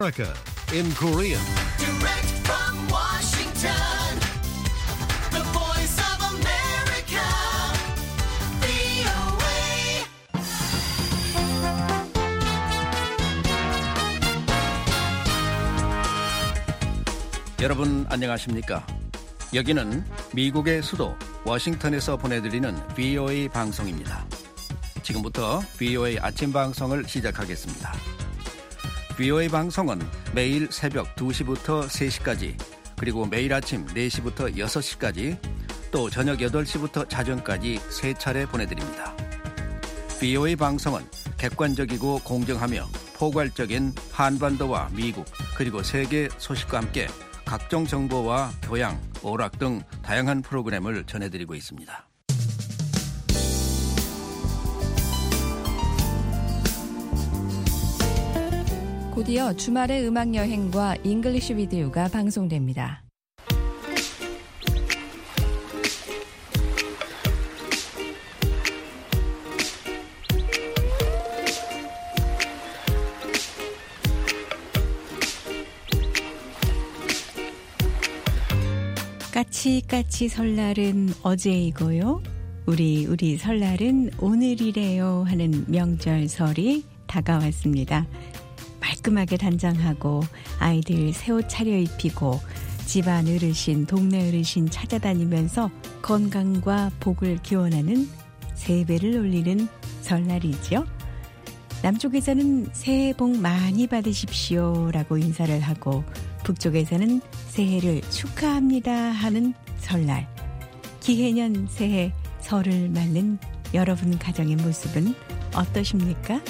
America in Korean. Direct from Washington, the voice of America, VOA. 여러분 안녕하십니까? 여기는 미국의 수도 워싱턴에서 보내드리는 VOA 방송입니다. 지금부터 VOA 아침 방송을 시작하겠습니다. VOA 방송은 매일 새벽 2시부터 3시까지, 그리고 매일 아침 4시부터 6시까지, 또 저녁 8시부터 자정까지 3차례 보내드립니다. VOA 방송은 객관적이고 공정하며 포괄적인 한반도와 미국 그리고 세계 소식과 함께 각종 정보와 교양, 오락 등 다양한 프로그램을 전해드리고 있습니다. 곧이어 주말의 음악여행과 잉글리시 비디오가 방송됩니다. 까치까치 설날은 어제이고요. 우리 설날은 오늘이래요 하는 명절설이 다가왔습니다. 말끔하게 단장하고 아이들 새 옷 차려입히고 집안 어르신, 동네 어르신 찾아다니면서 건강과 복을 기원하는 세배를 올리는 설날이죠. 남쪽에서는 새해 복 많이 받으십시오 라고 인사를 하고, 북쪽에서는 새해를 축하합니다 하는 설날. 기해년 새해 설을 맞는 여러분 가정의 모습은 어떠십니까?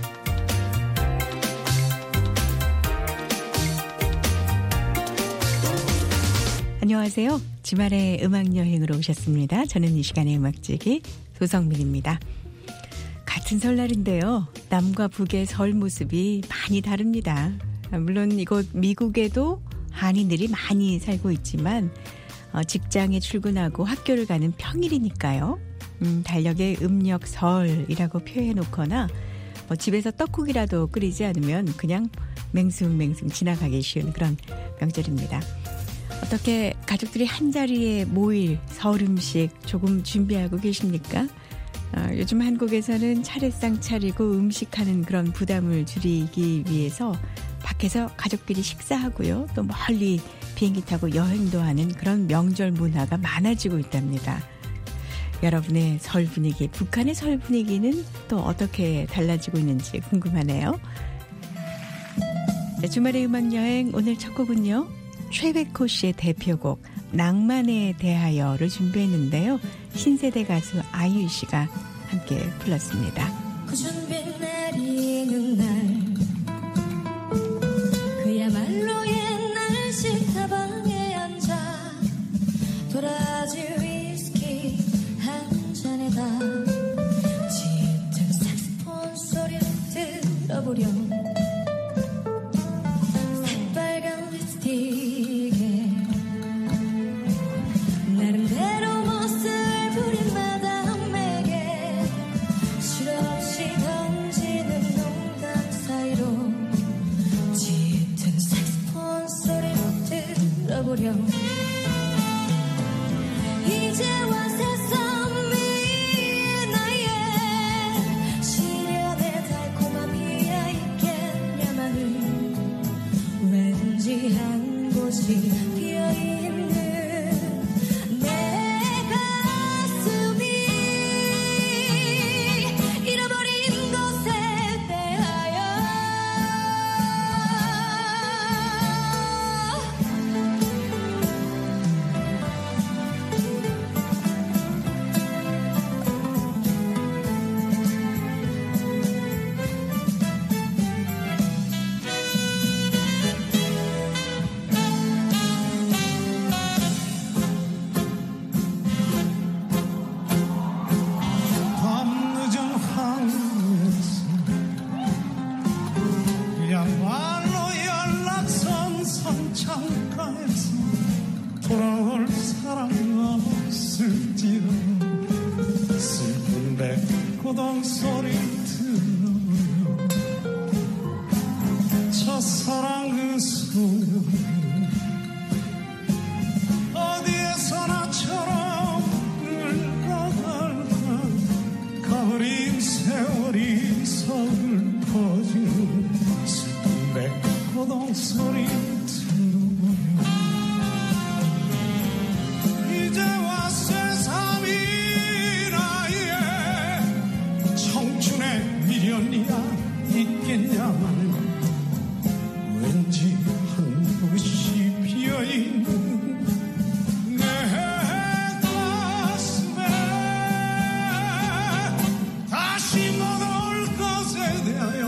안녕하세요. 주말에 음악여행으로 오셨습니다. 저는 이 시간의 음악지기 조성민입니다. 같은 설날인데요, 남과 북의 설 모습이 많이 다릅니다. 물론 이곳 미국에도 한인들이 많이 살고 있지만 직장에 출근하고 학교를 가는 평일이니까요. 달력에 음력설이라고 표해놓거나 집에서 떡국이라도 끓이지 않으면 그냥 맹숭맹숭 지나가기 쉬운 그런 명절입니다. 어떻게 가족들이 한자리에 모일 설 음식 조금 준비하고 계십니까? 요즘 한국에서는 차례상 차리고 음식하는 그런 부담을 줄이기 위해서 밖에서 가족끼리 식사하고요, 또 멀리 비행기 타고 여행도 하는 그런 명절 문화가 많아지고 있답니다. 여러분의 설 분위기, 북한의 설 분위기는 또 어떻게 달라지고 있는지 궁금하네요. 네, 주말의 음악여행 오늘 첫 곡은요, 최백호 씨의 대표곡 낭만에 대하여를 준비했는데요. 신세대 가수 아이유 씨가 함께 불렀습니다. 구준비 내리는 날, 그야말로 옛날 식탁방에 앉아 도라지 위스키 한 잔에다 짙은 색소폰 소리를 들어보렴. 새빨간 립스틱에 나름대로 멋을 부린 마담에게 실없이 던지는 농담 사이로 짙은 색소폰 소리를 들어보렴. 이제와 새삼 이 나이에 시련의 달콤함 이야 있겠냐마는 왠지 한 곳이 비어있는 내 가슴이 잃어버린 것에 대하여. 어느 소녀 어디에서 나처럼 흘러갈까 가버린 세월이 서울 퍼지는 슬픈 백호동 소리 들어보며 이제와 새삼이 나의 청춘의 미련이야 있겠냐만 왠지 한 곳이 비어있는 내 가슴에 다시 못 올 것에 대하여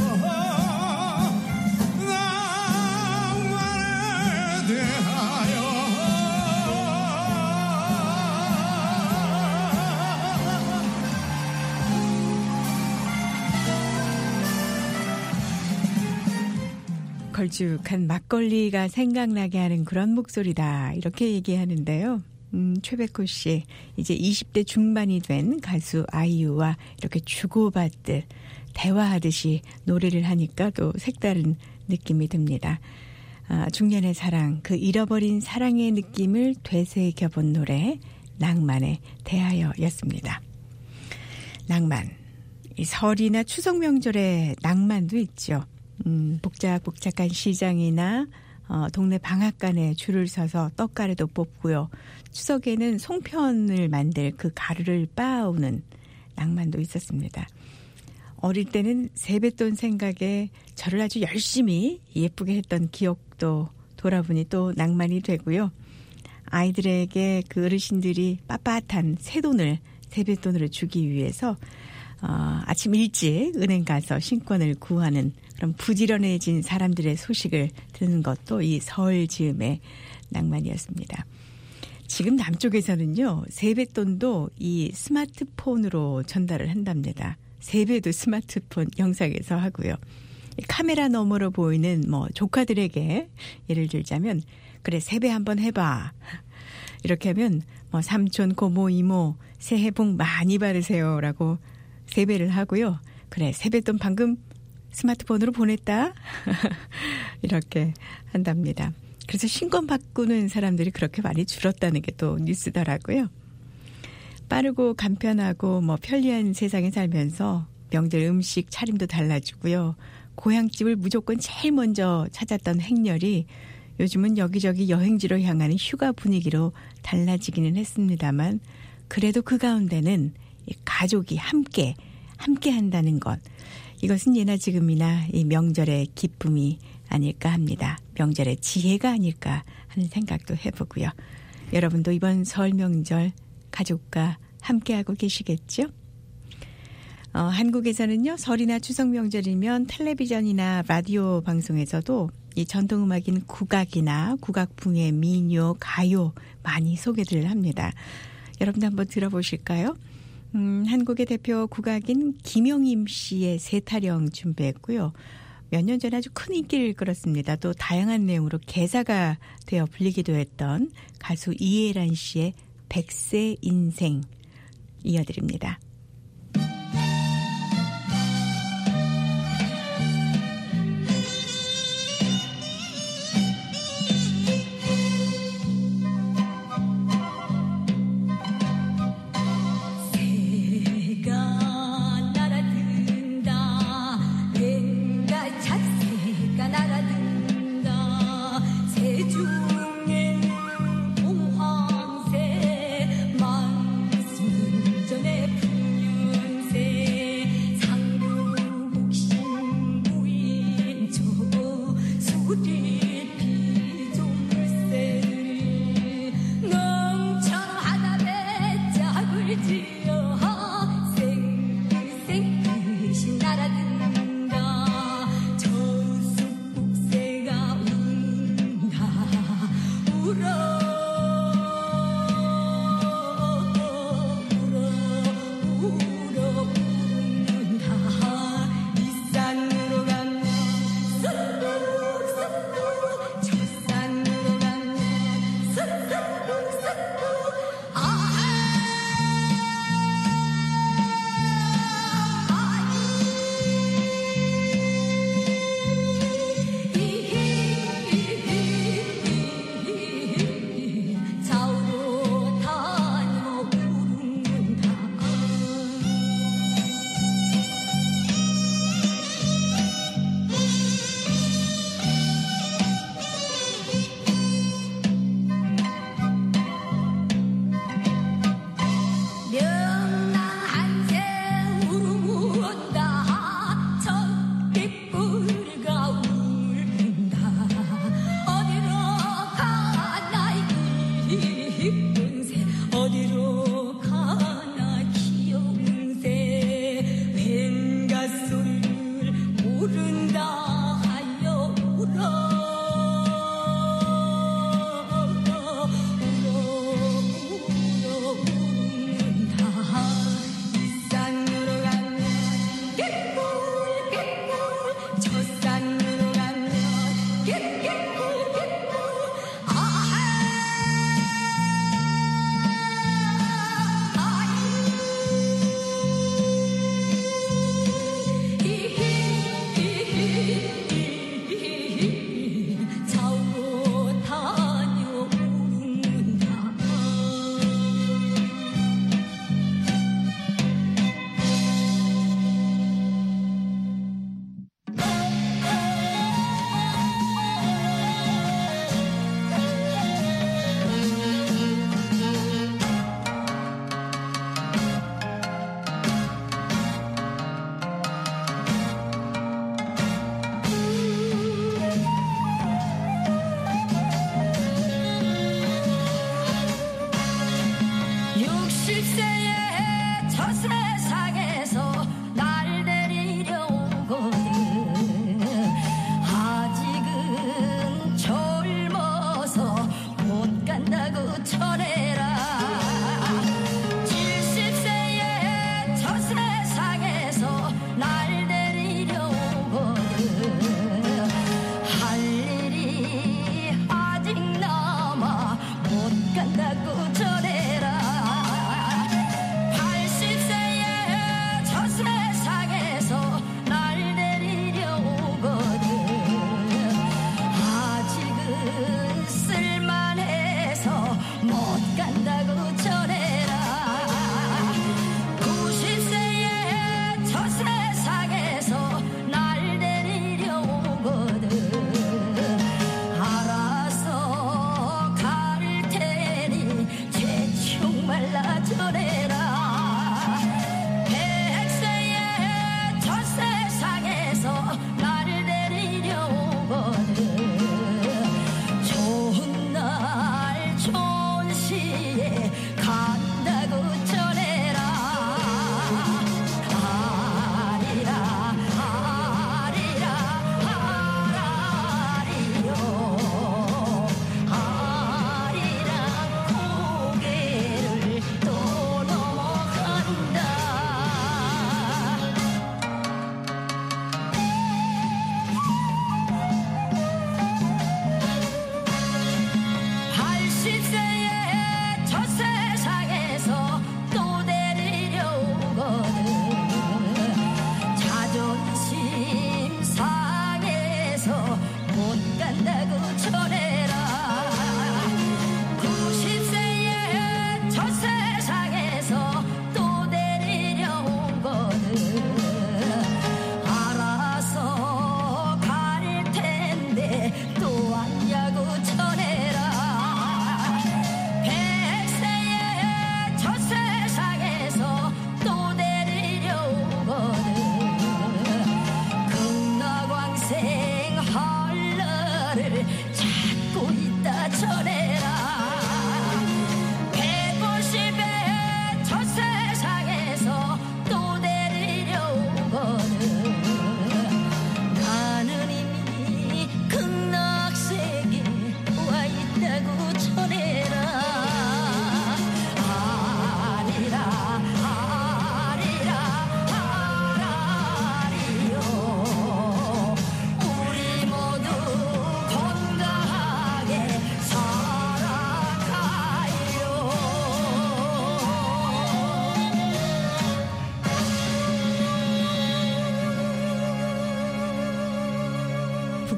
낭만에 대하여 걸쭉한 막걸리가 생각나게 하는 그런 목소리다 이렇게 얘기하는데요. 최백호 씨 이제 20대 중반이 된 가수 아이유와 이렇게 주고받듯 대화하듯이 노래를 하니까 또 색다른 느낌이 듭니다. 중년의 사랑, 그 잃어버린 사랑의 느낌을 되새겨본 노래 낭만에 대하여였습니다. 낭만, 이 설이나 추석 명절에 낭만도 있죠. 복작복작한 시장이나 동네 방앗간에 줄을 서서 떡가루도 뽑고요. 추석에는 송편을 만들 그 가루를 빻아오는 낭만도 있었습니다. 어릴 때는 세뱃돈 생각에 저를 아주 열심히 예쁘게 했던 기억도 돌아보니 또 낭만이 되고요. 아이들에게 그 어르신들이 빳빳한 새돈을 세뱃돈으로 주기 위해서 아침 일찍 은행 가서 신권을 구하는 그런 부지런해진 사람들의 소식을 듣는 것도 이 설 즈음의 낭만이었습니다. 지금 남쪽에서는요, 세뱃돈도 이 스마트폰으로 전달을 한답니다. 세배도 스마트폰 영상에서 하고요. 카메라 너머로 보이는 뭐 조카들에게 예를 들자면 그래 세배 한번 해봐. 이렇게 하면 뭐 삼촌, 고모, 이모 새해 복 많이 받으세요라고 세배를 하고요. 그래 세뱃돈 방금 스마트폰으로 보냈다. 이렇게 한답니다. 그래서 신권 바꾸는 사람들이 그렇게 많이 줄었다는 게 또 뉴스더라고요. 빠르고 간편하고 뭐 편리한 세상에 살면서 명절 음식 차림도 달라지고요. 고향집을 무조건 제일 먼저 찾았던 행렬이 요즘은 여기저기 여행지로 향하는 휴가 분위기로 달라지기는 했습니다만 그래도 그 가운데는 가족이 함께 한다는 것. 이것은 예나 지금이나 이 명절의 기쁨이 아닐까 합니다. 명절의 지혜가 아닐까 하는 생각도 해보고요. 여러분도 이번 설 명절 가족과 함께하고 계시겠죠? 한국에서는요, 설이나 추석 명절이면 텔레비전이나 라디오 방송에서도 이 전통음악인 국악이나 국악풍의 민요, 가요 많이 소개를 합니다. 여러분도 한번 들어보실까요? 한국의 대표 국악인 김영임 씨의 세타령 준비했고요. 몇 년 전에 아주 큰 인기를 끌었습니다. 또 다양한 내용으로 개사가 되어 불리기도 했던 가수 이혜란 씨의 백세 인생 이어드립니다. 중에 봉황새 만순전에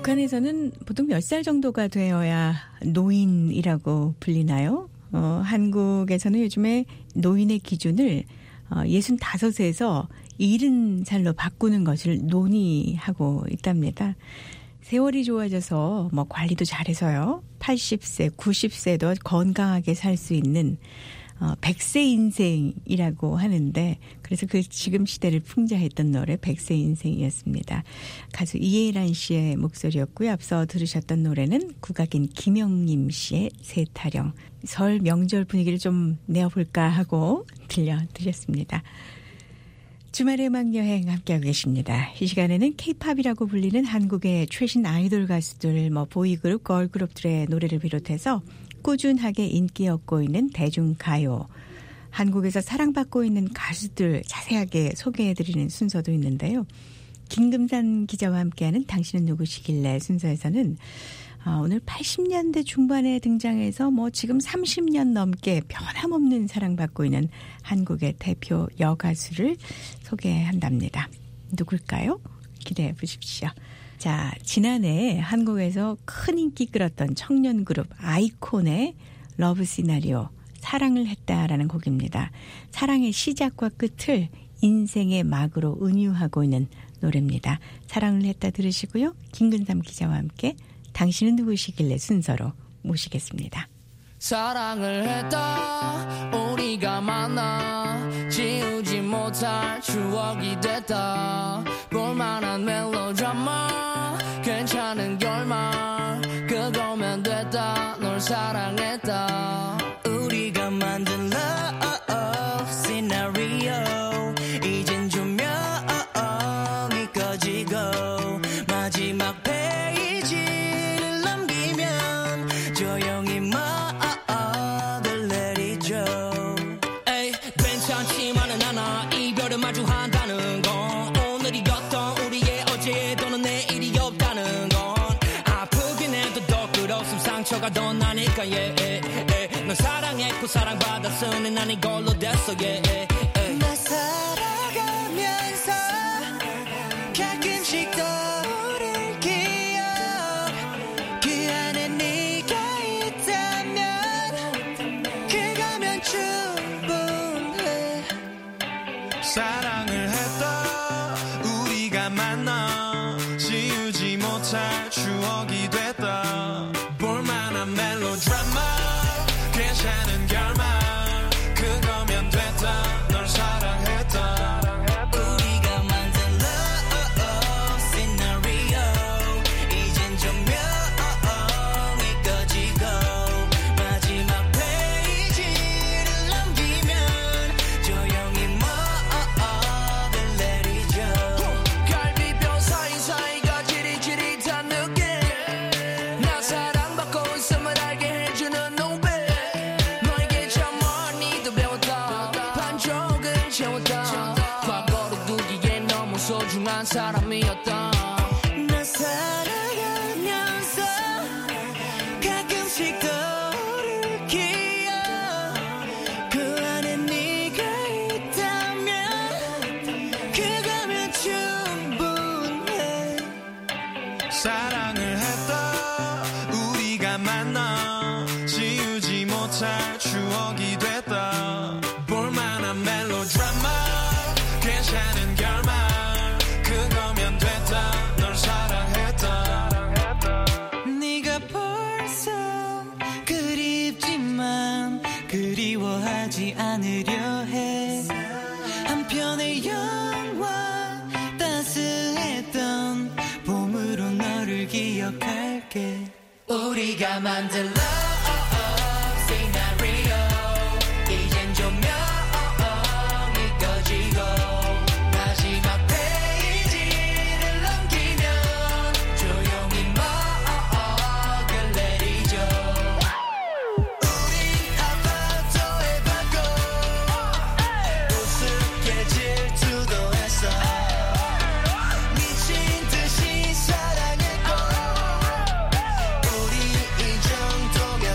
북한에서는 보통 몇 살 정도가 되어야 노인이라고 불리나요? 한국에서는 요즘에 노인의 기준을 65에서 70살로 바꾸는 것을 논의하고 있답니다. 세월이 좋아져서 뭐 관리도 잘해서요. 80세, 90세도 건강하게 살 수 있는 100세 인생이라고 하는데 그래서 그 지금 시대를 풍자했던 노래 100세 인생이었습니다. 가수 이혜란 씨의 목소리였고요. 앞서 들으셨던 노래는 국악인 김영림 씨의 세타령. 설 명절 분위기를 좀 내어볼까 하고 들려드렸습니다. 주말의 음악여행 함께하고 계십니다. 이 시간에는 K-팝이라고 불리는 한국의 최신 아이돌 가수들, 보이그룹, 걸그룹들의 노래를 비롯해서 꾸준하게 인기 얻고 있는 대중가요, 한국에서 사랑받고 있는 가수들 자세하게 소개해드리는 순서도 있는데요. 김금산 기자와 함께하는 당신은 누구시길래 순서에서는 오늘 80년대 중반에 등장해서 지금 30년 넘게 변함없는 사랑받고 있는 한국의 대표 여가수를 소개한답니다. 누굴까요? 기대해 보십시오. 자, 지난해 한국에서 큰 인기 끌었던 청년 그룹 아이콘의 러브 시나리오 사랑을 했다라는 곡입니다. 사랑의 시작과 끝을 인생의 막으로 은유하고 있는 노래입니다. 사랑을 했다 들으시고요. 김근삼 기자와 함께 당신은 누구시길래 순서로 모시겠습니다. 사랑을 했다 우리가 만나 지우지 못할 추억이 됐다 볼만한 멜로드라마 괜찮은 결말 그거면 됐다 널 사랑했다 우리가 만든 love scenario 이젠 조명이 꺼지고 마지막 페이지를 넘기면 조용히 막을 내리죠 에이 괜찮지만은 않아 이별을 마주한다는 건 오늘이었던 우리의 어제 또는 내일이 없다는 건 아프긴 해도 더 끝없음 상처가 더 나니까 널 사랑했고 사랑받았으니 난 이걸로 됐어 나 살아가면서 가끔씩 떠오를 기억 그 안에 네가 있다면 그거면 충분해 사랑을 했다 우리가 만나 지우지 못할 추억이 됐다 볼만한 멜로드라마 괜찮은 결말 그거면 됐다 널 사랑했다 우리가 만든 love scenario 이젠 조명이 꺼지고 마지막 페이지를 넘기면 조용히 막을 내리죠 갈비뼈 사이사이가 지릿지릿한 느낌 나 사랑받고 있음을 알게 해주는 노래 너에게 참 많이도 배웠다 반쪽은 채웠다 과거로 두기에 너무 소중한 사람이었다 나 살아가면서 가끔씩 떠오를 기억 그 안에 네가 있다면 그거면 충분해 사랑을 했다 우리가 만나 지우지 못할 추억이 됐다 볼만한 멜로드라마 괜찮은 결말 그거면 됐다 널 사랑했다 네가 벌써 그립지만 그리워하지 않으려 해 한편의 영화 따스했던 봄으로 너를 기억할게 우리가 만든 love scenario 이젠 조명이 꺼지고 마지막 페이지를 넘기면 조용히 막을 내리죠 우린 아파트의 발코 우습게 질투도 했어 미친 듯이 사랑했고 우리 이 정도면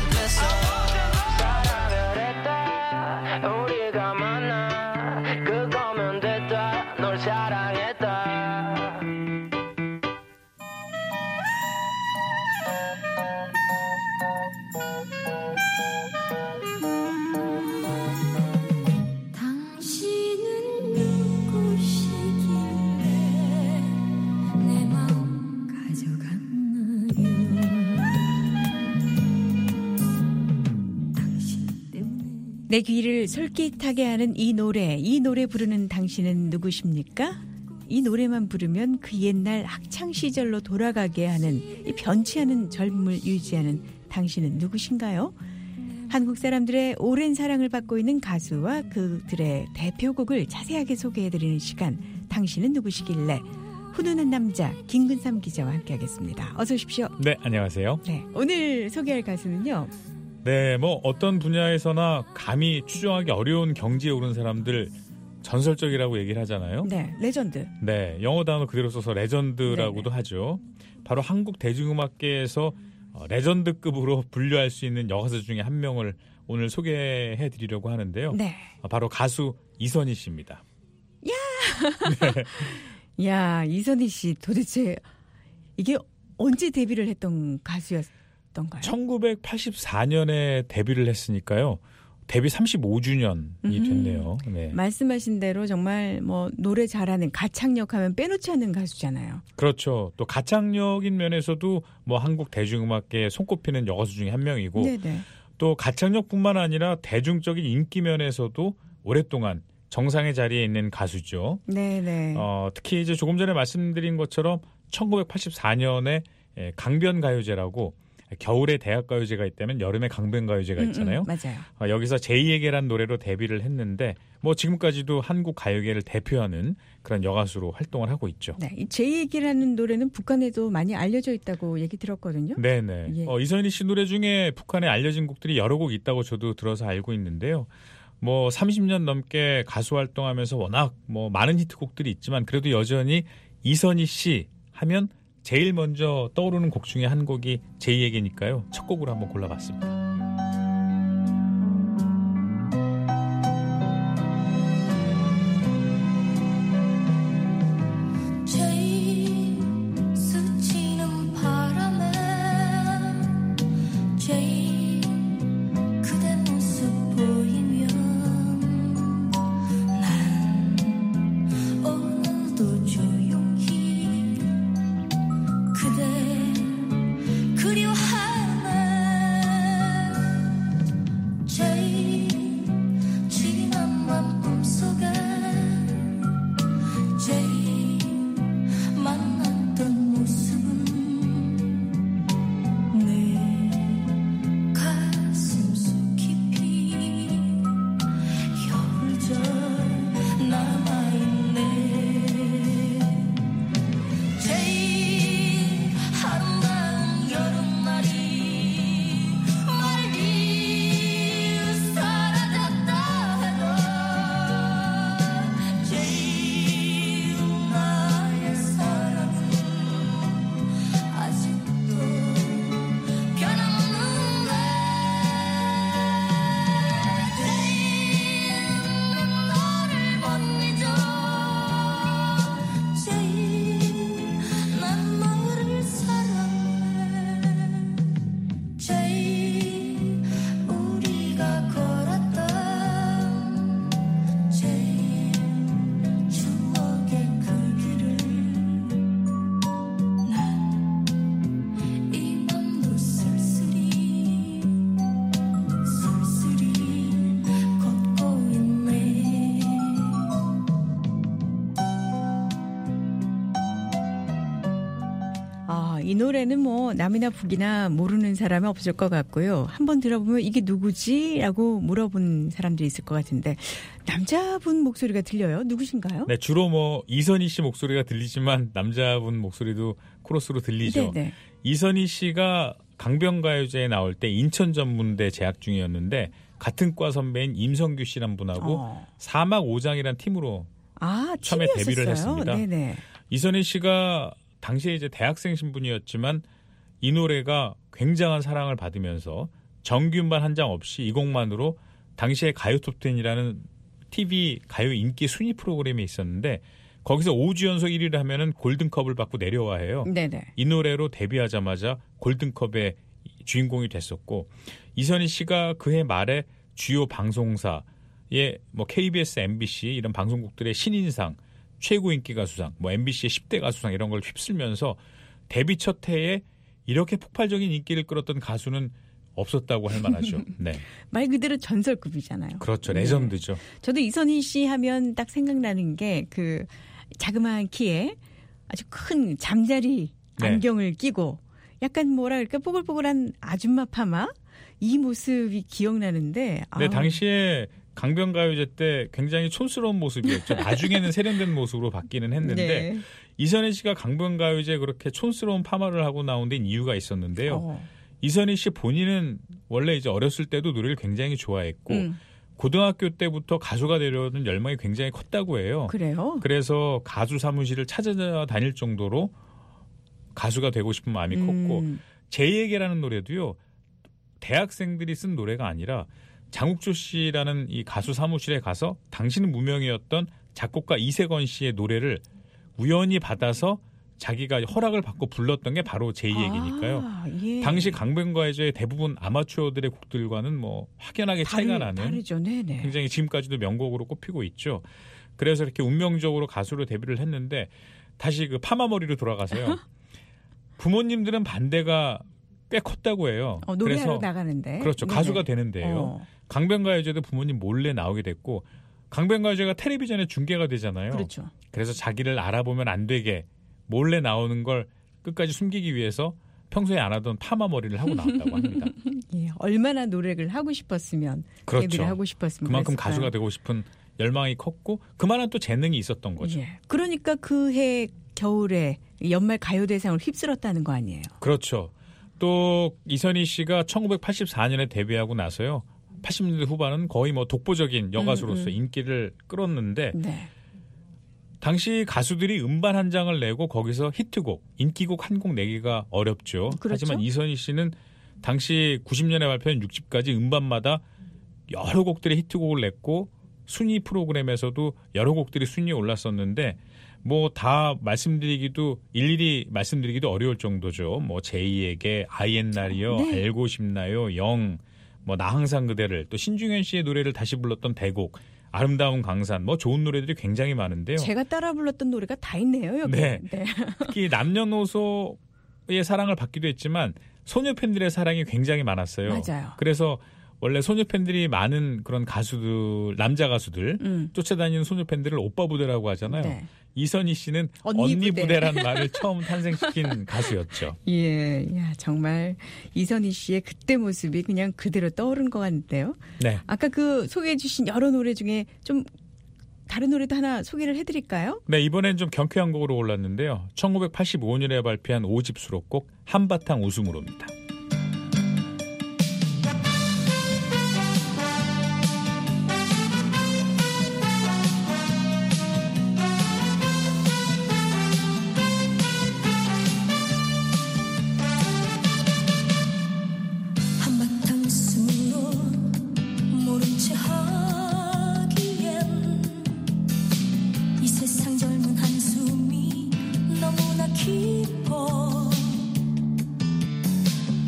내 귀를 솔깃하게 하는 이 노래 부르는 당신은 누구십니까? 이 노래만 부르면 그 옛날 학창시절로 돌아가게 하는 이 변치 않은 젊음을 유지하는 당신은 누구신가요? 한국 사람들의 오랜 사랑을 받고 있는 가수와 그들의 대표곡을 자세하게 소개해드리는 시간, 당신은 누구시길래? 훈훈한 남자 김근삼 기자와 함께하겠습니다. 어서 오십시오. 네, 안녕하세요. 네, 오늘 소개할 가수는요. 네, 뭐 어떤 분야에서나 감히 추정하기 어려운 경지에 오른 사람들 전설적이라고 얘기를 하잖아요. 네, 레전드. 네, 영어 단어 그대로 써서 레전드라고도 하죠. 바로 한국 대중음악계에서 레전드급으로 분류할 수 있는 여가수 중에 한 명을 오늘 소개해 드리려고 하는데요. 네. 바로 가수 이선희 씨입니다. 야, 이선희 씨 도대체 이게 언제 데뷔를 했던 가수였던가요? 1984년에 데뷔를 했으니까요. 데뷔 35주년이 됐네요. 네. 말씀하신 대로 정말 뭐 노래 잘하는 가창력 하면 빼놓지 않는 가수잖아요. 그렇죠. 또 가창력인 면에서도 뭐 한국 대중음악계에 손꼽히는 여가수 중에 한 명이고 네네. 또 가창력뿐만 아니라 대중적인 인기 면에서도 오랫동안 정상의 자리에 있는 가수죠. 네네. 특히 이제 조금 전에 말씀드린 것처럼 1984년에 강변가요제라고 겨울에 대학가요제가 있다면 여름에 강변가요제가 있잖아요. 맞아요. 여기서 제2의 계란 노래로 데뷔를 했는데 뭐 지금까지도 한국 가요계를 대표하는 그런 여가수로 활동을 하고 있죠. 네, 이 제2기라는 노래는 북한에도 많이 알려져 있다고 얘기 들었거든요. 네네. 예. 이선희 씨 노래 중에 북한에 알려진 곡들이 여러 곡 있다고 저도 들어서 알고 있는데요. 뭐 30년 넘게 가수 활동하면서 워낙 뭐 많은 히트곡들이 있지만 그래도 여전히 이선희 씨 하면 제일 먼저 떠오르는 곡 중에 한 곡이 제2에게니까요. 첫 곡으로 한번 골라봤습니다. 제일 스치는 바람에 제일 그대 모습 보이면 난 오늘도 조용히 그대 그리워하네 제일 진한 맘 속에 제일 만났던 모습은 내 가슴 속 깊이 겨울절 남아있네 제일 아름다운 여름날이 멀리 사라졌다 해도 제일 나의 사랑은 아직도 변함없는데 제일 너를 못 잊어 제일 난 너를 사랑해 제일 우리가 걸었던 제일 추억의 그 길을 난 이 밤도 쓸쓸히 걷고 있네 이 노래는 뭐 남이나 북이나 모르는 사람이 없을 것 같고요. 한번 들어보면 이게 누구지? 라고 물어본 사람들이 있을 것 같은데 남자분 목소리가 들려요? 누구신가요? 네, 주로 뭐 이선희 씨 목소리가 들리지만 남자분 목소리도 코러스로 들리죠. 네네. 이선희 씨가 강변가요제에 나올 때 인천전문대 재학 중이었는데 같은 과 선배인 임성규 씨란 분하고 사막 5장이란 팀으로 처음에 팀이었었어요? 데뷔를 했습니다. 네네. 이선희 씨가 당시에 이제 대학생 신분이었지만 이 노래가 굉장한 사랑을 받으면서 정규음반 한 장 없이 이 곡만으로 당시에 가요톱10이라는 TV 가요 인기 순위 프로그램이 있었는데 거기서 5주 연속 1위를 하면은 골든컵을 받고 내려와 해요. 네네. 이 노래로 데뷔하자마자 골든컵의 주인공이 됐었고 이선희 씨가 그해 말에 주요 방송사의 뭐 KBS, MBC 이런 방송국들의 신인상, 최고 인기 가수상, 뭐 MBC의 10대 가수상 이런 걸 휩쓸면서 데뷔 첫 해에 이렇게 폭발적인 인기를 끌었던 가수는 없었다고 할 만하죠. 네. 말 그대로 전설급이잖아요. 그렇죠. 네. 레전드죠. 저도 이선희 씨 하면 딱 생각나는 게 그 자그마한 키에 아주 큰 잠자리 네. 안경을 끼고 약간 뭐라 그럴까 뽀글뽀글한 아줌마 파마 이 모습이 기억나는데 네, 아우, 당시에 강변가요제 때 굉장히 촌스러운 모습이었죠. 나중에는 세련된 모습으로 바뀌는 했는데 네. 이선희 씨가 강변가요제에 그렇게 촌스러운 파마를 하고 나온 데는 이유가 있었는데요. 이선희 씨 본인은 원래 이제 어렸을 때도 노래를 굉장히 좋아했고 고등학교 때부터 가수가 되려는 열망이 굉장히 컸다고 해요. 그래요? 그래서 가수 사무실을 찾아다닐 정도로 가수가 되고 싶은 마음이 컸고 제이에게라는 노래도요. 대학생들이 쓴 노래가 아니라 장욱조 씨라는 이 가수 사무실에 가서 당시는 무명이었던 작곡가 이세건 씨의 노래를 우연히 받아서 자기가 허락을 받고 불렀던 게 바로 제이에게니까요. 예. 당시 강변가요제의 대부분 아마추어들의 곡들과는 뭐 확연하게 차이가 나는 다르죠. 네네. 굉장히 지금까지도 명곡으로 꼽히고 있죠. 그래서 이렇게 운명적으로 가수로 데뷔를 했는데 다시 그 파마머리로 돌아가서요. 부모님들은 반대가 꽤 컸다고 해요. 노래하러 나가는데. 그렇죠. 네네. 가수가 되는데요. 강변가요제도 부모님 몰래 나오게 됐고 강변가요제가 텔레비전에 중계가 되잖아요. 그렇죠. 그래서 자기를 알아보면 안 되게 몰래 나오는 걸 끝까지 숨기기 위해서 평소에 안 하던 파마 머리를 하고 나왔다고 합니다. 예, 얼마나 노래를 하고 싶었으면 그렇죠. 데뷔를 하고 싶었으면 그만큼 그랬을까요? 가수가 되고 싶은 열망이 컸고 그만한 또 재능이 있었던 거죠. 예. 그러니까 그해 겨울에 연말 가요대상을 휩쓸었다는 거 아니에요? 그렇죠. 또 이선희 씨가 1984년에 데뷔하고 나서요. 80년대 후반은 거의 뭐 독보적인 여가수로서 인기를 끌었는데 네. 당시 가수들이 음반 한 장을 내고 거기서 히트곡, 인기곡 한 곡 내기가 어렵죠. 그렇죠? 하지만 이선희 씨는 당시 90년에 발표한 6집까지 음반마다 여러 곡들의 히트곡을 냈고 순위 프로그램에서도 여러 곡들이 순위에 올랐었는데 뭐 다 일일이 말씀드리기도 어려울 정도죠. 뭐 제이에게 아이엔날이요, 네. 알고 싶나요, 영, 뭐 나 항상 그대를 또 신중현 씨의 노래를 다시 불렀던 대곡, 아름다운 강산, 뭐 좋은 노래들이 굉장히 많은데요. 제가 따라 불렀던 노래가 다 있네요, 여기. 네. 네. 특히 남녀노소의 사랑을 받기도 했지만 소녀 팬들의 사랑이 굉장히 많았어요. 맞아요. 그래서 원래 소녀 팬들이 많은 그런 가수들, 남자 가수들 쫓아다니는 소녀 팬들을 오빠 부대라고 하잖아요. 네. 이선희 씨는 언니 언니 부대. 부대라는 말을 처음 탄생시킨 가수였죠. 예, 야, 정말 이선희 씨의 그때 모습이 그냥 그대로 떠오른 것 같은데요. 네. 아까 그 소개해 주신 여러 노래 중에 좀 다른 노래도 하나 소개를 해드릴까요? 네, 이번엔 좀 경쾌한 곡으로 올랐는데요. 1985년에 발표한 5집 수록곡 한바탕 웃음으로입니다. 한바탕 웃음으로 모른 채 하기엔 이 세상 젊은 한숨이 너무나 깊어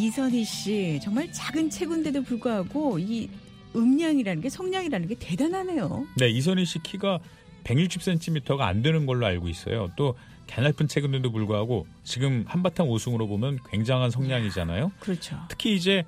이선희 씨 정말 작은 체구인데도 불구하고 이 음량이라는 게 성량이라는 게 대단하네요. 네, 이선희 씨 키가 160cm가 안 되는 걸로 알고 있어요. 또 가냘픈 체구인데도 불구하고 지금 한바탕 우승으로 보면 굉장한 성량이잖아요. 그렇죠. 특히 이제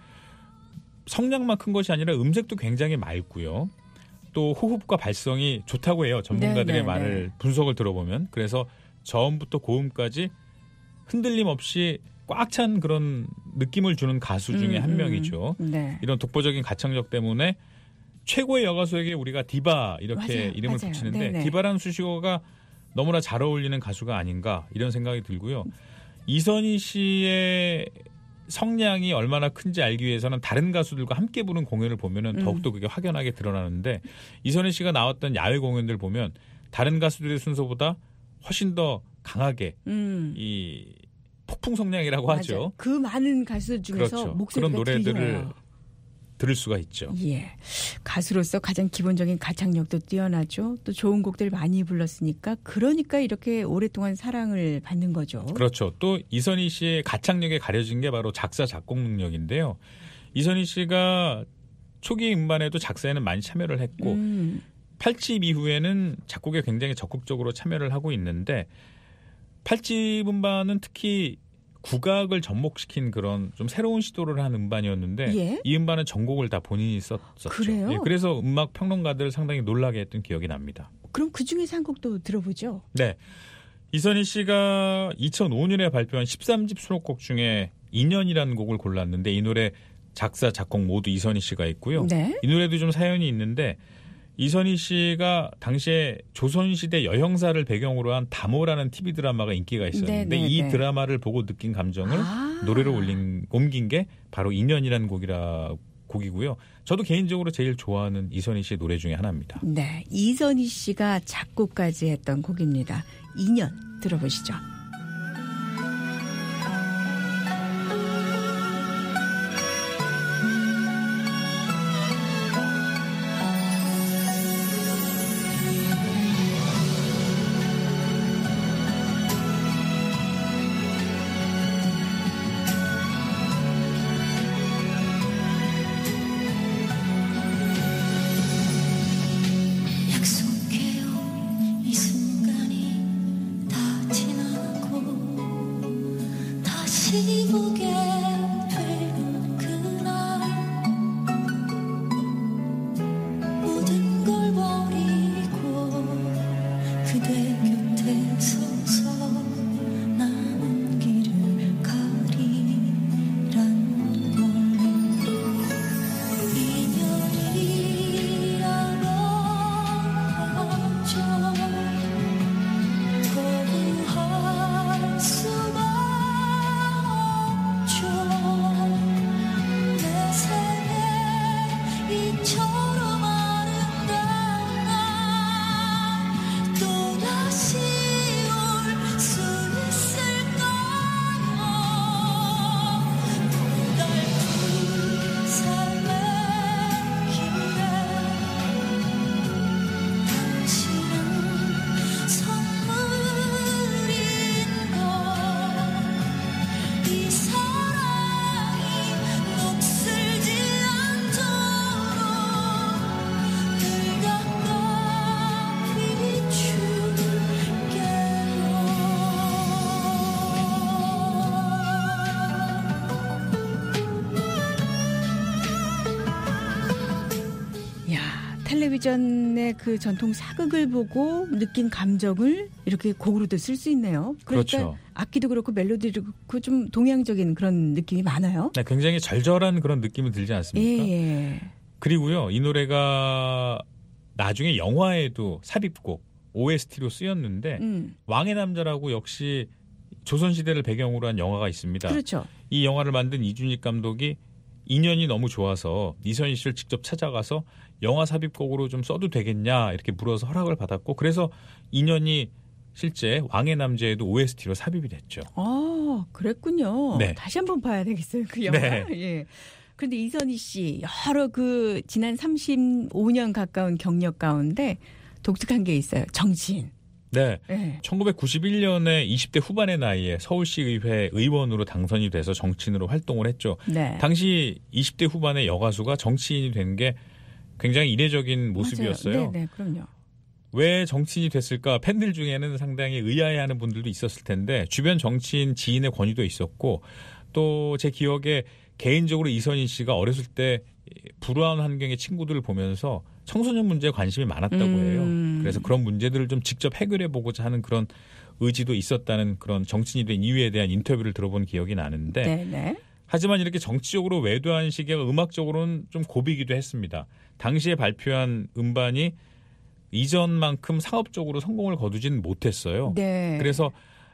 성량만 큰 것이 아니라 음색도 굉장히 맑고요. 또 호흡과 발성이 좋다고 해요. 전문가들의 말을 분석을 들어보면. 그래서 저음부터 고음까지 흔들림 없이 꽉 찬 그런 느낌을 주는 가수 중에 한 명이죠. 네. 이런 독보적인 가창력 때문에 최고의 여가수에게 우리가 디바 이렇게 맞아요. 이름을 맞아요. 붙이는데 네네. 디바라는 수식어가 너무나 잘 어울리는 가수가 아닌가 이런 생각이 들고요. 이선희 씨의 성량이 얼마나 큰지 알기 위해서는 다른 가수들과 함께 부른 공연을 보면은 더욱더 그게 확연하게 드러나는데 이선희 씨가 나왔던 야외 공연들 보면 다른 가수들의 순서보다 훨씬 더 강하게 이 폭풍 성량이라고 맞아요. 하죠. 그 많은 가수 중에서 그렇죠. 목소리가 그런 노래들을 들려요. 들을 수가 있죠. 예, 가수로서 가장 기본적인 가창력도 뛰어나죠. 또 좋은 곡들 많이 불렀으니까 그러니까 이렇게 오랫동안 사랑을 받는 거죠. 그렇죠. 또 이선희 씨의 가창력에 가려진 게 바로 작사 작곡 능력인데요. 이선희 씨가 초기 음반에도 작사에는 많이 참여를 했고 8집 이후에는 작곡에 굉장히 적극적으로 참여를 하고 있는데 8집 음반은 특히 국악을 접목시킨 그런 좀 새로운 시도를 한 음반이었는데 예? 이 음반은 전곡을 다 본인이 썼었죠. 그래요? 예, 그래서 음악 평론가들을 상당히 놀라게 했던 기억이 납니다. 그럼 그 중에서 한 곡도 들어보죠. 네. 이선희 씨가 2005년에 발표한 13집 수록곡 중에 인연이라는 곡을 골랐는데 이 노래 작사, 작곡 모두 이선희 씨가 있고요. 네. 이 노래도 좀 사연이 있는데 이선희 씨가 당시에 조선시대 여형사를 배경으로 한 다모라는 TV 드라마가 인기가 있었는데 네, 네, 이 네. 드라마를 보고 느낀 감정을 노래로 옮긴 게 바로 인연이라는 곡이고요. 저도 개인적으로 제일 좋아하는 이선희 씨의 노래 중에 하나입니다. 네, 이선희 씨가 작곡까지 했던 곡입니다. 2년 들어보시죠. 약속해요 이 순간이 다 지나고 다시 보게 되는 그날 모든 걸 버리고 그대 곁에 서서 남은 길을 가리란 걸 인연이라고 하죠. 거부할 수가 없죠. 내 생에 이처럼 아름다운 날 또다시 올 수 있을까요? 고달픈 삶의 길에 당신은 선물인 걸 이 사랑이 녹슬지 않도록 늘 가까이 줄게요. 야, 텔레비전의 그 전통 사극을 보고 느낀 감정을 이렇게 곡으로도 쓸 수 있네요. 그러니까 그렇죠. 악기도 그렇고 멜로디도 그렇고 좀 동양적인 그런 느낌이 많아요. 네, 굉장히 절절한 그런 느낌이 들지 않습니까? 예. 그리고요, 이 노래가 나중에 영화에도 삽입곡 OST로 쓰였는데 왕의 남자라고 역시 조선시대를 배경으로 한 영화가 있습니다. 그렇죠. 이 영화를 만든 이준익 감독이 인연이 너무 좋아서 이선희 씨를 직접 찾아가서 영화 삽입곡으로 좀 써도 되겠냐 이렇게 물어서 허락을 받았고 그래서 인연이 실제 왕의 남자에도 OST로 삽입이 됐죠. 아, 그랬군요. 네. 다시 한번 봐야 되겠어요, 그 영화. 네. 예. 그런데 이선희 씨 여러 그 지난 35년 가까운 경력 가운데 독특한 게 있어요. 정치인. 네. 네. 1991년에 20대 후반의 나이에 서울시의회 의원으로 당선이 돼서 정치인으로 활동을 했죠. 네. 당시 20대 후반의 여가수가 정치인이 된 게 굉장히 이례적인 모습이었어요. 맞아요. 네, 그럼요. 왜 정치인이 됐을까? 팬들 중에는 상당히 의아해하는 분들도 있었을 텐데 주변 정치인 지인의 권유도 있었고 또 제 기억에 개인적으로 이선희 씨가 어렸을 때 불우한 환경의 친구들을 보면서 청소년 문제에 관심이 많았다고 해요. 그래서 그런 문제들을 좀 직접 해결해 보고자 하는 그런 의지도 있었다는 그런 정치인이 된 이유에 대한 인터뷰를 들어본 기억이 나는데 네네. 하지만 이렇게 정치적으로 외도한 시기가 음악적으로는 좀 고비기도 했습니다. 당시에 발표한 음반이 이전만큼 상업적으로 성공을 거두진 못했어요. 네. 그래서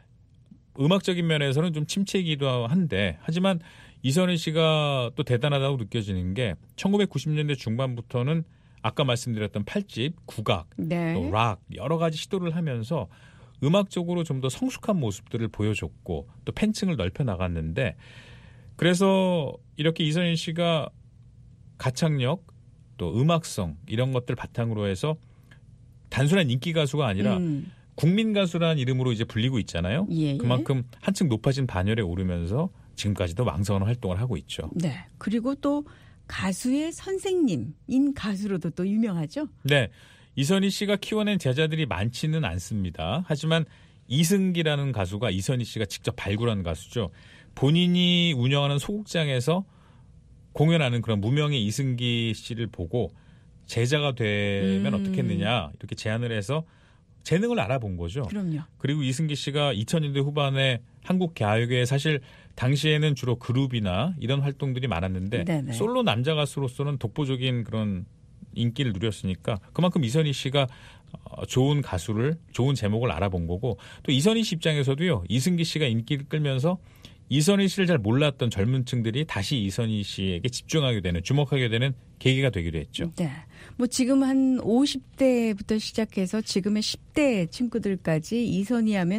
음악적인 면에서는 좀 침체이기도 한데 하지만 이선희 씨가 또 대단하다고 느껴지는 게 1990년대 중반부터는 아까 말씀드렸던 8집, 국악, 네. 또 락 여러 가지 시도를 하면서 음악적으로 좀 더 성숙한 모습들을 보여줬고 또 팬층을 넓혀 나갔는데 그래서 이렇게 이선희 씨가 가창력 또 음악성 이런 것들 바탕으로 해서 단순한 인기 가수가 아니라 국민 가수라는 이름으로 이제 불리고 있잖아요. 예. 그만큼 한층 높아진 반열에 오르면서 지금까지도 왕성한 활동을 하고 있죠. 네. 그리고 또 가수의 선생님인 가수로도 또 유명하죠. 네. 이선희 씨가 키워낸 제자들이 많지는 않습니다. 하지만 이승기라는 가수가 이선희 씨가 직접 발굴한 가수죠. 본인이 운영하는 소극장에서 공연하는 그런 무명의 이승기 씨를 보고 제자가 되면 어떻겠느냐 이렇게 제안을 해서 재능을 알아본 거죠. 그럼요. 그리고 이승기 씨가 2000년대 후반에 한국 가요계에 사실 당시에는 주로 그룹이나 이런 활동들이 많았는데 네네. 솔로 남자 가수로서는 독보적인 그런 인기를 누렸으니까 그만큼 이선희 씨가 좋은 가수를 좋은 제목을 알아본 거고 또 이선희 씨 입장에서도요. 이승기 씨가 인기를 끌면서 이선희 씨를 잘 몰랐던 젊은 층들이 다시 이선희 씨에게 집중하게 되는 주목하게 되는 계기가 되기도 했죠. 네. 뭐 지금 한 50대부터 시작해서 지금의 10대 친구들까지 이선희 하면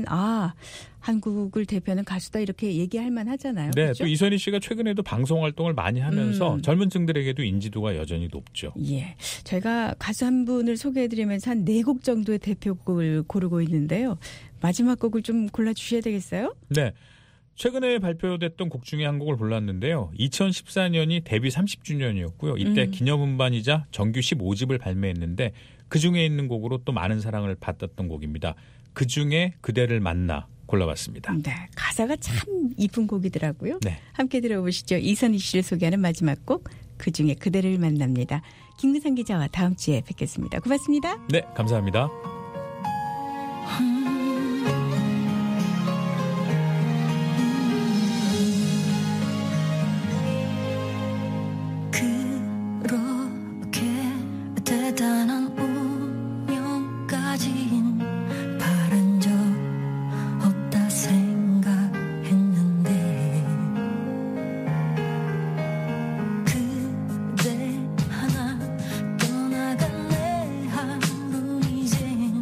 한국을 대표하는 가수다 이렇게 얘기할 만하잖아요. 네, 그렇죠? 또 이선희 씨가 최근에도 방송 활동을 많이 하면서 젊은 층들에게도 인지도가 여전히 높죠. 예. 저희가 가수 한 분을 소개해드리면서 한 4곡 정도의 대표곡을 고르고 있는데요. 마지막 곡을 좀 골라주셔야 되겠어요? 네. 최근에 발표됐던 곡 중에 한 곡을 골랐는데요. 2014년이 데뷔 30주년이었고요. 이때 기념음반이자 정규 15집을 발매했는데 그중에 있는 곡으로 또 많은 사랑을 받았던 곡입니다. 그중에 그대를 만나 골라봤습니다. 네. 가사가 참 이쁜 곡이더라고요. 네. 함께 들어보시죠. 이선희 씨를 소개하는 마지막 곡 그중에 그대를 만납니다. 김근상 기자와 다음 주에 뵙겠습니다. 고맙습니다. 네, 감사합니다. 그렇게 대단한 운명까진 바란 적 없다 생각했는데 그대 하나 떠나간 내 하루 이젠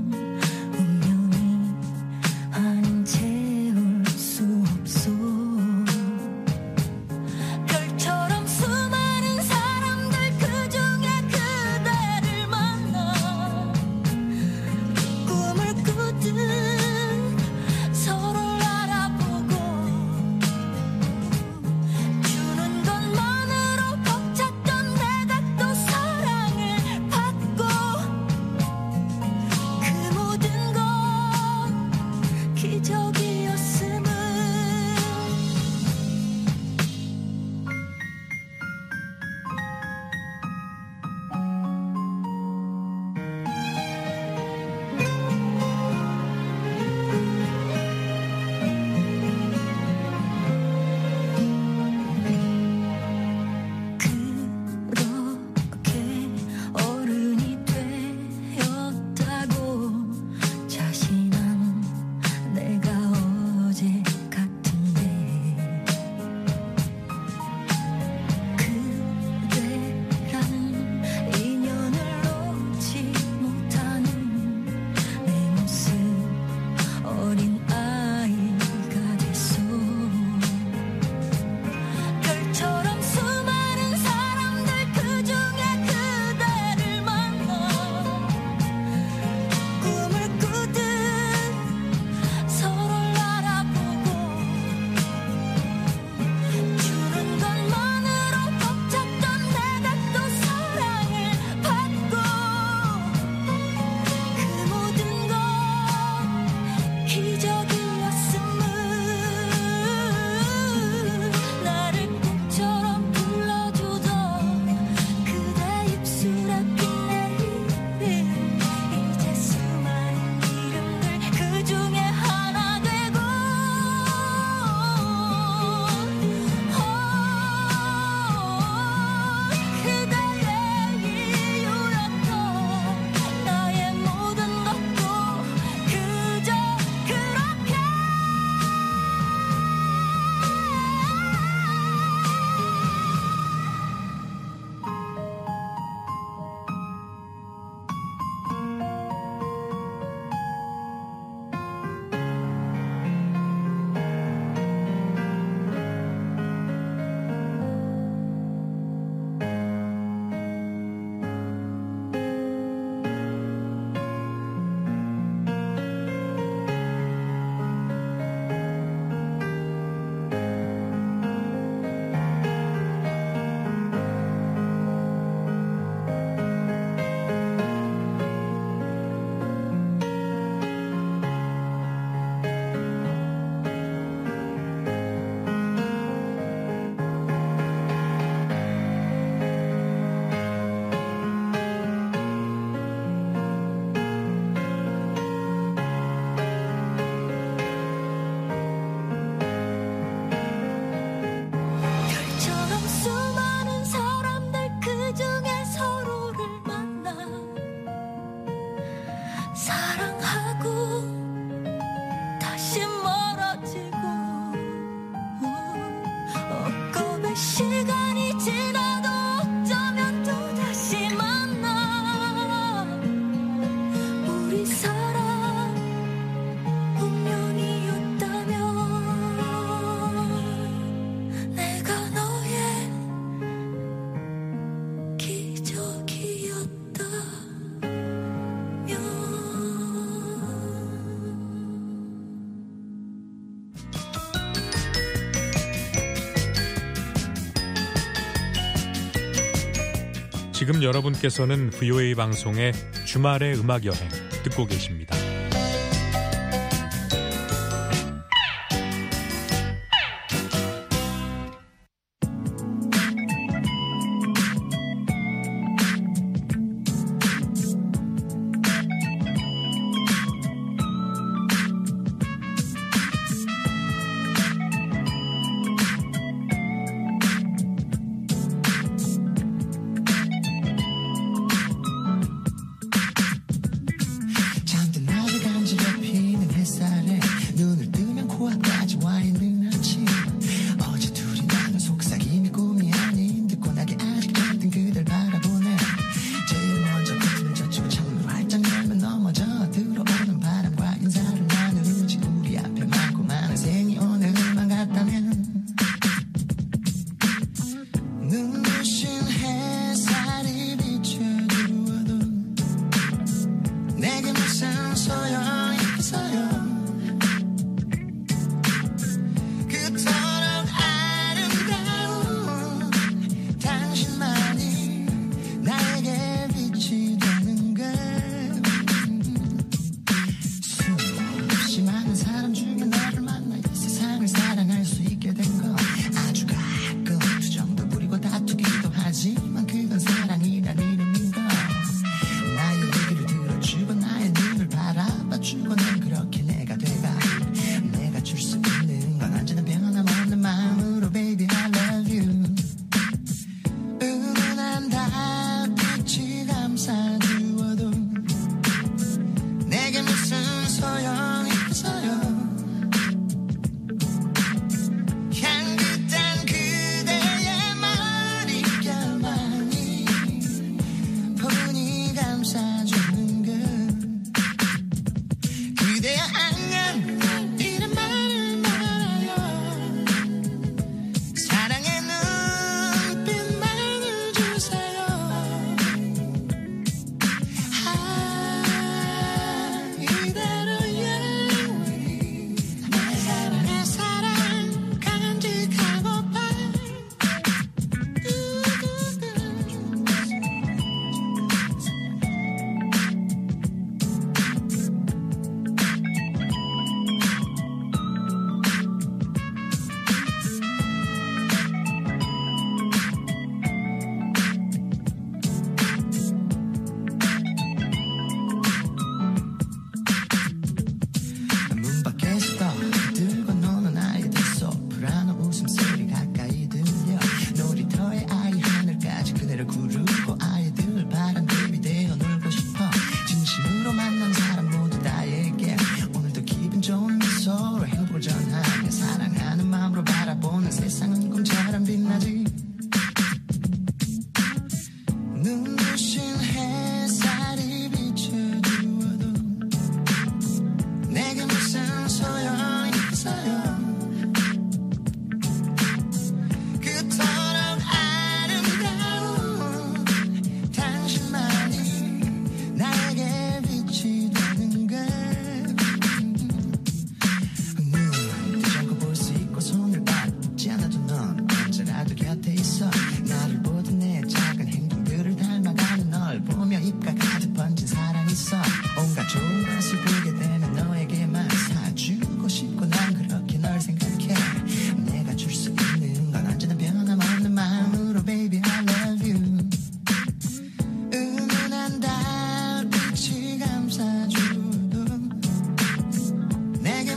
지금 여러분께서는 VOA 방송의 주말의 음악 여행 듣고 계십니다.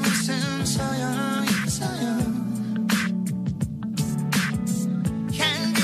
소용이 있어요. 향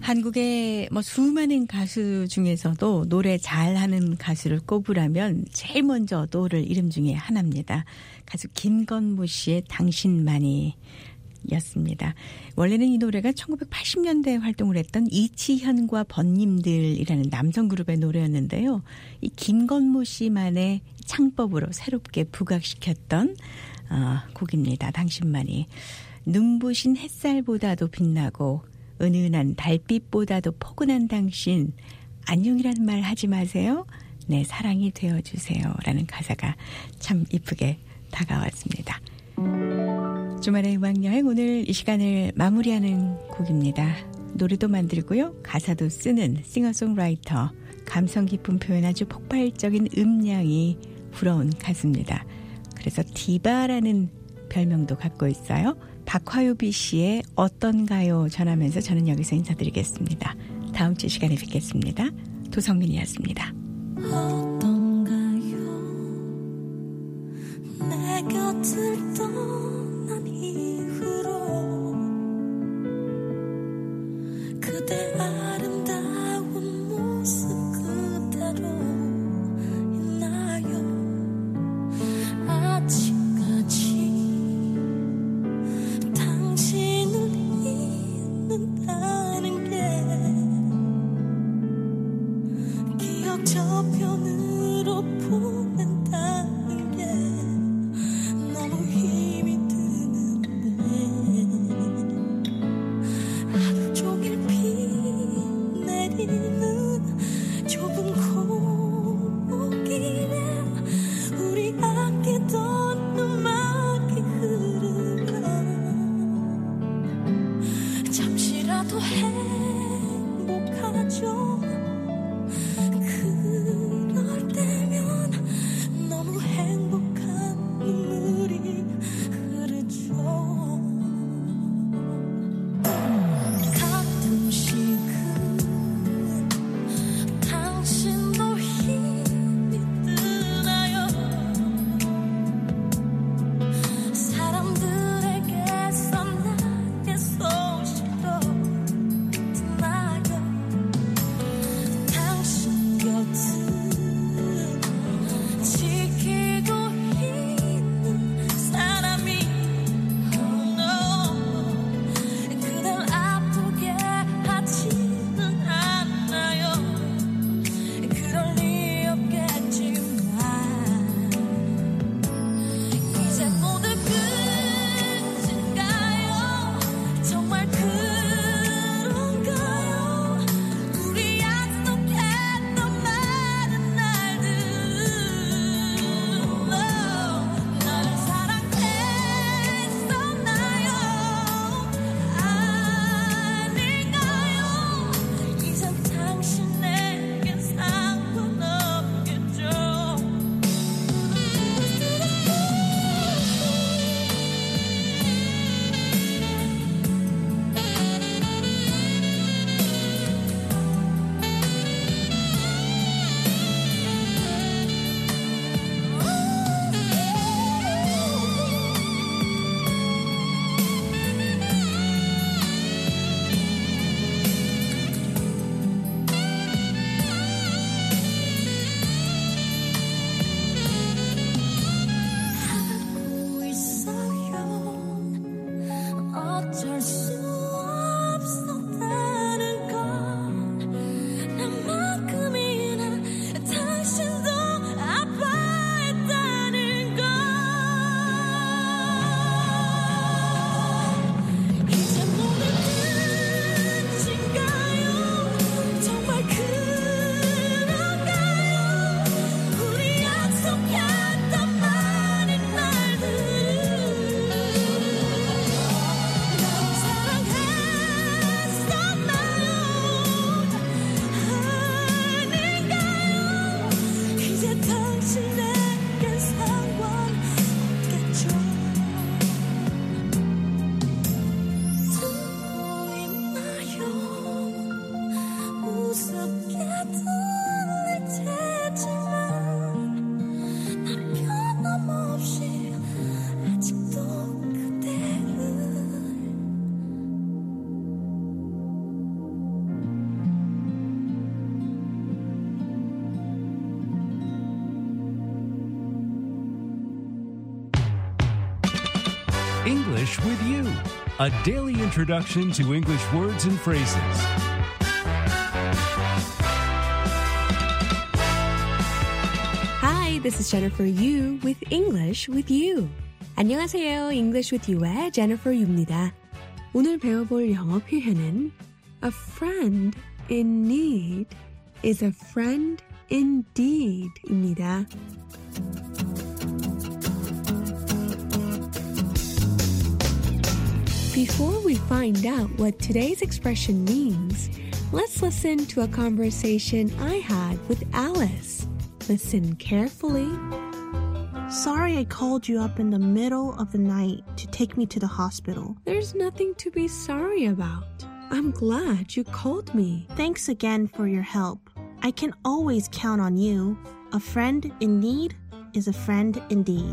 한국의 뭐 수많은 가수 중에서도 노래 잘하는 가수를 꼽으라면 제일 먼저 떠오를 이름 중에 하나입니다. 가수 김건모 씨의 당신만이 였습니다. 원래는 이 노래가 1980년대에 활동을 했던 이치현과 번님들이라는 남성 그룹의 노래였는데요. 이 김건모 씨만의 창법으로 새롭게 부각시켰던 곡입니다. 당신만이. 눈부신 햇살보다도 빛나고 은은한 달빛보다도 포근한 당신, 안녕이라는 말 하지 마세요. 내 사랑이 되어주세요. 라는 가사가 참 이쁘게 다가왔습니다. 주말의 음악여행, 오늘 이 시간을 마무리하는 곡입니다. 노래도 만들고요, 가사도 쓰는 싱어송라이터, 감성 깊은 표현 아주 폭발적인 음량이 부러운 가수입니다. 그래서 디바라는 별명도 갖고 있어요. 박화요비 씨의 어떤가요 전하면서 저는 여기서 인사드리겠습니다. 다음 주 시간에 뵙겠습니다. 도성민이었습니다. 어떤가요 내 곁을 떠난 이후로 그대 아름다운 모습 그대로 있나요 아직까지 당신을 잊는다는 게 기억 저편으로 보낸다는 게 너무 힘이 드는데 하루 종일 비 내리는 좁은 골목길에 우리 아끼던 음악이 흐르면 잠시라도 행복하죠. 그럴 때면 너무 행복한 눈물이 흐르죠. 가끔씩은 당신도 힘이 드나요 사람들에게서 나의 소식도 듣나요 당신 곁을 지키고 있는 사람이 그댈 아프게 하지는 않나요 그럴 리 없겠지만 이제 모두 끝인가요 정말 그런가요 우리 약속했던 많은 날들 나를 사랑했었나요 아닌가요 이젠 당신에겐 상관없겠죠 알고 있어요 어쩔 수 없었다는 건 나만큼이나 당신도 아파했다는 건 이제 모두 끝인가요 정말 그런가요 우리 약속했던 많은 날들 나를 사랑했었나요 a daily introduction to English words and phrases. Hi, this is Jennifer Yu with English with You. 안녕하세요. English with You의 Jennifer Yu입니다. 오늘 배워볼 영어 표현은 A friend in need is a friend indeed 입니다. Before we find out what today's expression means, let's listen to a conversation I had with Alice. Listen carefully. Sorry I called you up in the middle of the night to take me to the hospital. There's nothing to be sorry about. I'm glad you called me. Thanks again for your help. I can always count on you. A friend in need is a friend indeed.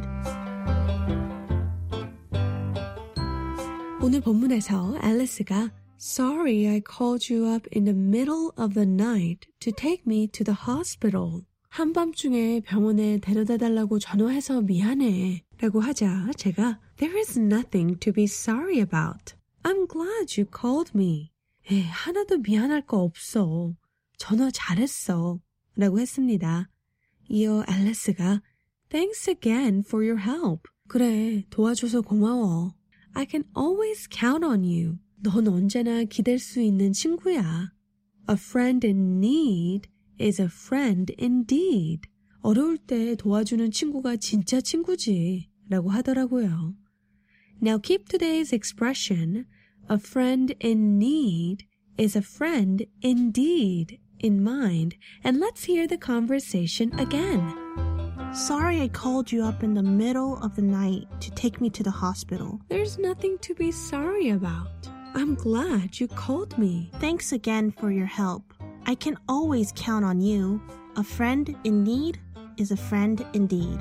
오늘 본문에서 앨리스가 Sorry I called you up in the middle of the night to take me to the hospital. 한밤중에 병원에 데려다 달라고 전화해서 미안해 라고 하자 제가 There is nothing to be sorry about. I'm glad you called me. 하나도 미안할 거 없어. 전화 잘했어 라고 했습니다. 이어 앨리스가 Thanks again for your help. 그래, 도와줘서 고마워. I can always count on you. 넌 언제나 기댈 수 있는 친구야. A friend in need is a friend indeed. 어려울 때 도와주는 친구가 진짜 친구지 라고 하더라고요. Now keep today's expression, a friend in need is a friend indeed, in mind, and let's hear the conversation again. Sorry I called you up in the middle of the night to take me to the hospital. There's nothing to be sorry about. I'm glad you called me. Thanks again for your help. I can always count on you. A friend in need is a friend indeed.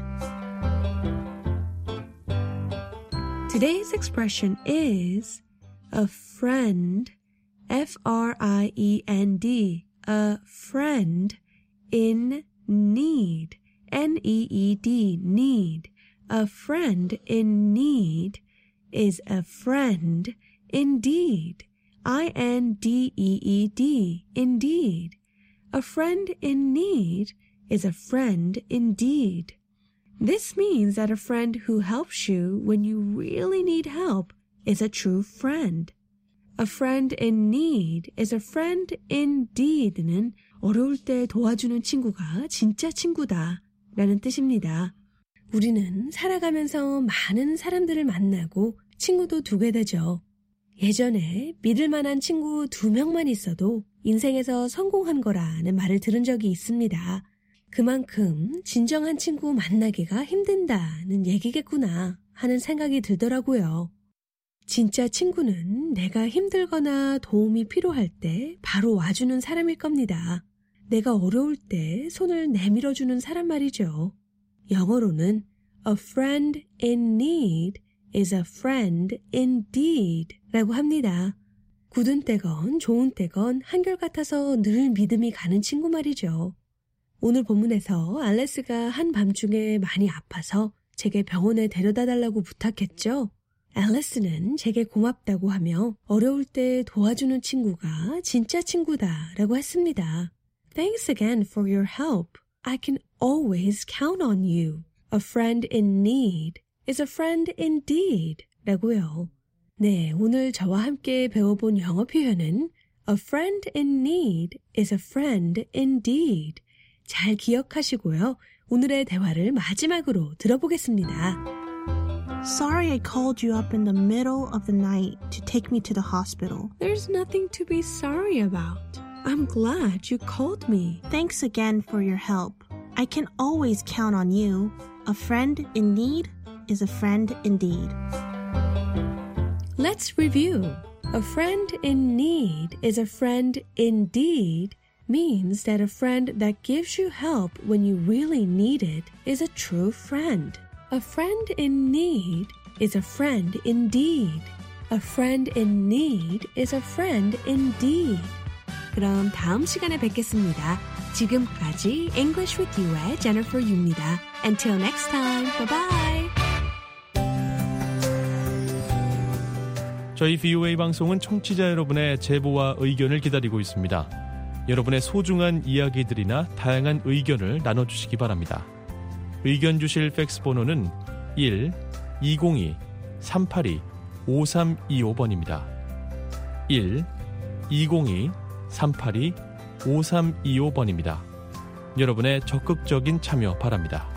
Today's expression is a friend, F-R-I-E-N-D, a friend in need. N-E-E-D, need. A friend in need is a friend indeed. I-N-D-E-E-D, indeed. A friend in need is a friend indeed. This means that a friend who helps you when you really need help is a true friend. A friend in need is a friend indeed는 어려울 때 도와주는 친구가 진짜 친구다 라는 뜻입니다. 우리는 살아가면서 많은 사람들을 만나고 친구도 두게 되죠. 예전에 믿을 만한 친구 2명만 있어도 인생에서 성공한 거라는 말을 들은 적이 있습니다. 그만큼 진정한 친구 만나기가 힘든다는 얘기겠구나 하는 생각이 들더라고요. 진짜 친구는 내가 힘들거나 도움이 필요할 때 바로 와주는 사람일 겁니다. 내가 어려울 때 손을 내밀어주는 사람 말이죠. 영어로는 A friend in need is a friend indeed 라고 합니다. 굳은 때건 좋은 때건 한결같아서 늘 믿음이 가는 친구 말이죠. 오늘 본문에서 알레스가 한밤중에 많이 아파서 제게 병원에 데려다 달라고 부탁했죠. 앨리스는 제게 고맙다고 하며 어려울 때 도와주는 친구가 진짜 친구다 라고 했습니다. Thanks again for your help. I can always count on you. A friend in need is a friend indeed 라고요. 네, 오늘 저와 함께 배워본 영어 표현은 A friend in need is a friend indeed. 잘 기억하시고요. 오늘의 대화를 마지막으로 들어보겠습니다. Sorry I called you up in the middle of the night to take me to the hospital. There's nothing to be sorry about. I'm glad you called me. Thanks again for your help. I can always count on you. A friend in need is a friend indeed. Let's review. A friend in need is a friend indeed means that a friend that gives you help when you really need it is a true friend. A friend in need is a friend indeed. A friend in need is a friend indeed. 그럼 다음 시간에 뵙겠습니다. 지금까지 English with You의 Jennifer Yu입니다. Until next time, bye bye. 저희 VOA 방송은 청취자 여러분의 제보와 의견을 기다리고 있습니다. 여러분의 소중한 이야기들이나 다양한 의견을 나눠주시기 바랍니다. 의견 주실 팩스 번호는 1-202-382-5325번입니다. 1-202-382-5325번입니다. 여러분의 적극적인 참여 바랍니다.